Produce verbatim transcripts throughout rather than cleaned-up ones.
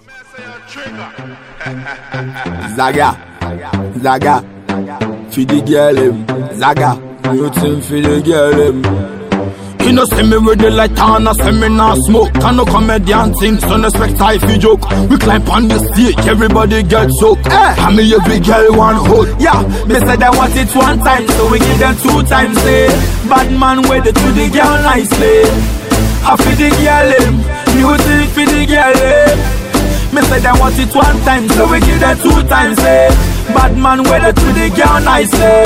Zaga, Zaga, for the girl him. Zaga, you think for the girl him. You know see me with the light on, I say me nah smoke. Can no comedian thing, so no expect if you joke. We climb on the stage, everybody get soaked. Eh, and me every girl one hold. Yeah, me said I want it one time, so we give them two times. Say, bad man with it to the girl nicely. I for the girl him, you think for the girl him. Me said I want it one time, so we give them two times. Say, bad man with it to the girl nicely.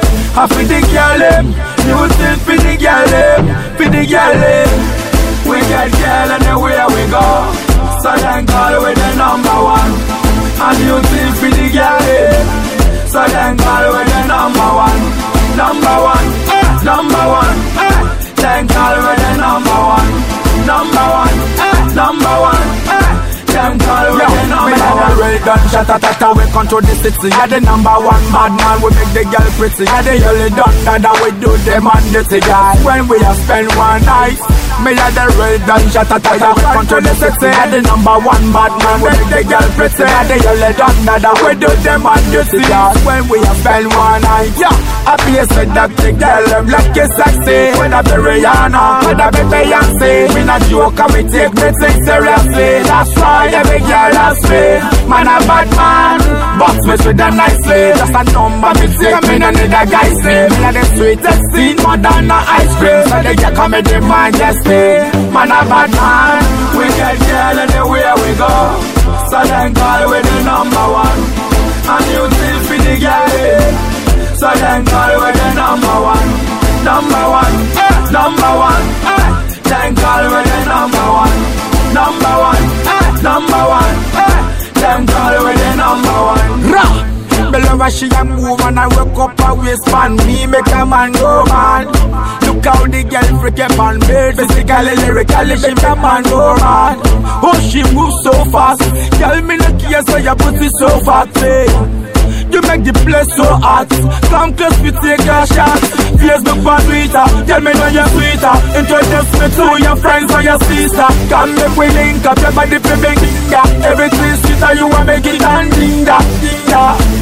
I for the girl him, you think for the girl him, for the girl him. We get girl and everywhere we go, so then call we the number one. And you think for the girl him, so then call we the number one. Number one, eh, number one, eh. Then call we the number one. Number one, eh, number one, eh. Them call we the number one. Well done, shata-tata, we control the city. Yeah, the number one bad man, we make the girl pretty. Yeah, they only done that, that we do them and the guys. When we have spent one night, me yeah, the well done, shata-tata, we control the city. Yeah, the number one bad man, we make the girl pretty. Yeah, they only done that, that we do them and the guys. When we have spent one night, yeah, I feel said that the girl, them like a sexy. When I be Rihanna, when I be Beyonce, me not joke, and we take me things seriously. That's why every girl has me. Man a bad man, box me with them nicely. Just a number me take, me no need a guy say. Me a the sweetest thing, more than a ice cream. So they get come in the mind, yes me. Man a bad man, we get girl anywhere we go. So then call we the number one. And you think for the girl, so then call we the number one. Number one, eh, number one, eh. Then call we the number one. Number one, eh, number one, eh. Them call we the number one. Rah! Me love her, she a move and I wake up her waistband. Me make a man go man. Look how the girl freak up on bed. Physically, lyrically, she make a man go man. Oh, she moves so fast. Girl, me no care, so your pussy so fat, babe. You make the place so hot. Come close, we take a shot. Facebook and Twitter, tell me when you're sweeter. Introduce me to your friends or your sister. Come make we link up, your body for big finger. Everything sweeter, you want make it and dinga, dinga.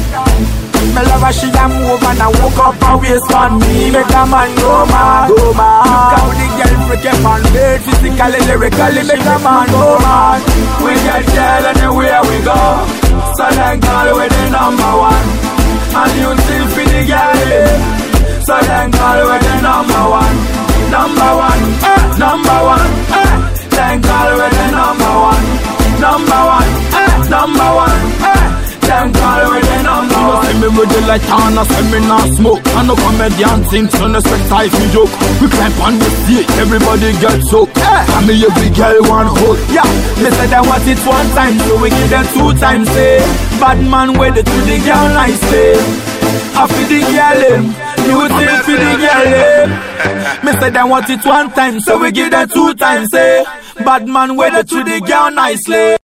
Me love her, she a move and I woke up her waistband. Me make a man go mad, go mad. Look how the girl freak up on bed. Physically, lyrically, make a man go mad. We get girl anywhere we go. So then call we the number one. And you think for the girl. So then call we the number one. Number one, eh, number one, eh. Then call we the number one. Number one, eh, number one, eh. Then call we the number one. See me with the light on, I say me nah smoke. I no comedian thing, so no expect if you joke. We climb on the stage, everybody get soaked. Eh, and me every girl one hold. Yeah, me said I want it one time, so we give them two times. Say, bad man with it to the girl nicely. I feel the girl him, you think for the girl him. Me said I want it one time, so we give them two times. Say, bad man with it to the girl nicely.